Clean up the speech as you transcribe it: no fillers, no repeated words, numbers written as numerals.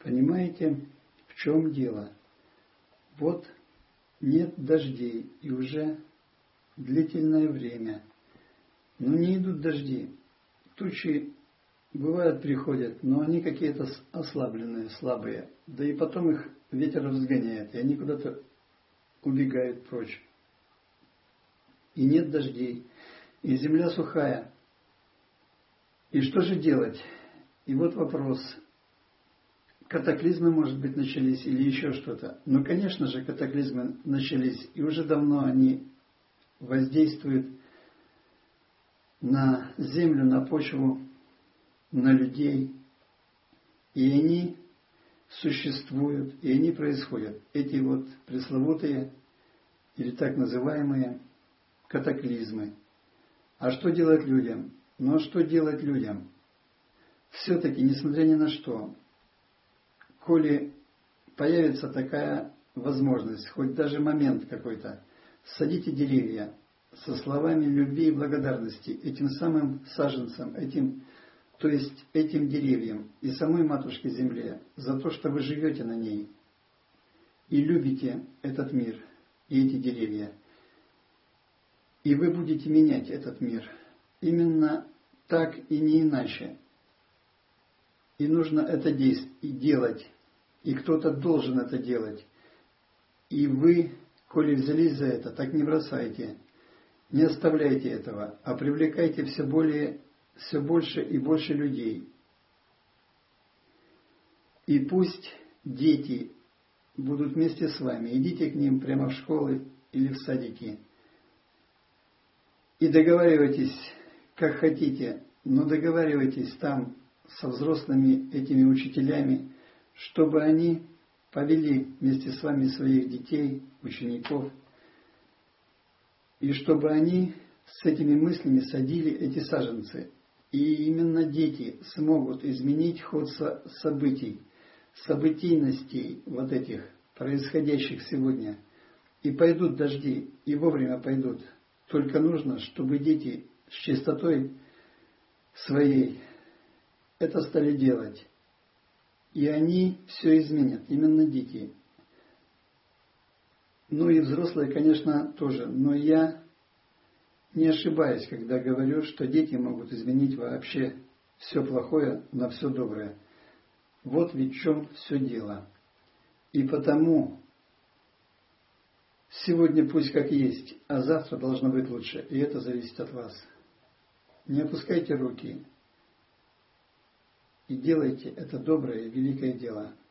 Понимаете, в чем дело? Вот нет дождей, и уже длительное время. Но не идут дожди. Тучи бывают, приходят, но они какие-то ослабленные, слабые. Да и потом их ветер разгоняет, и они куда-то убегают прочь. И нет дождей, и земля сухая. И что же делать? И вот вопрос. Катаклизмы, может быть, начались или еще что-то. Но, конечно же, катаклизмы начались, и уже давно они воздействуют на землю, на почву, на людей. И они существуют, и они происходят. Эти вот пресловутые или так называемые катаклизмы. А что делать людям? Ну а что делать людям? Все-таки, несмотря ни на что, коли появится такая возможность, хоть даже момент какой-то, садите деревья со словами любви и благодарности этим самым саженцам, то есть этим деревьям и самой Матушке Земле за то, что вы живете на ней и любите этот мир и эти деревья. И вы будете менять этот мир. Именно так и не иначе. И нужно это делать. И кто-то должен это делать. И вы, коли взялись за это, так не бросайте. Не оставляйте этого, а привлекайте все больше и больше людей. И пусть дети будут вместе с вами. Идите к ним прямо в школы или в садики. И договаривайтесь, как хотите, но договаривайтесь там со взрослыми этими учителями, чтобы они повели вместе с вами своих детей, учеников, и чтобы они с этими мыслями садили эти саженцы. И именно дети смогут изменить ход событий, событийностей вот этих, происходящих сегодня. И пойдут дожди, и вовремя пойдут. Только нужно, чтобы дети с чистотой своей это стали делать. И они все изменят, именно дети. Ну и взрослые, конечно, тоже. Но я не ошибаюсь, когда говорю, что дети могут изменить вообще все плохое на все доброе. Вот ведь в чем все дело. И потому сегодня пусть как есть, а завтра должно быть лучше. И это зависит от вас. Не опускайте руки и делайте это доброе и великое дело.